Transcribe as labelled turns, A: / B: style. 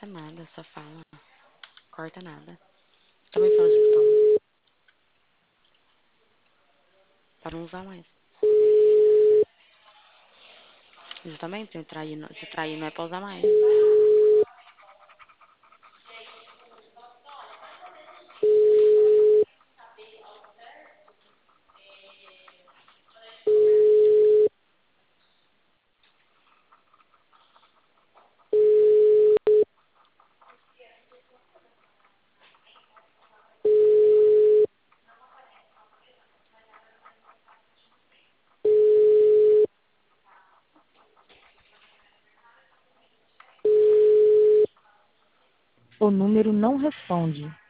A: corta nada, só fala. Corta nada. Também fala esse botão. Pra não usar mais. Justamente, se trair não é pra usar mais.
B: O número não responde.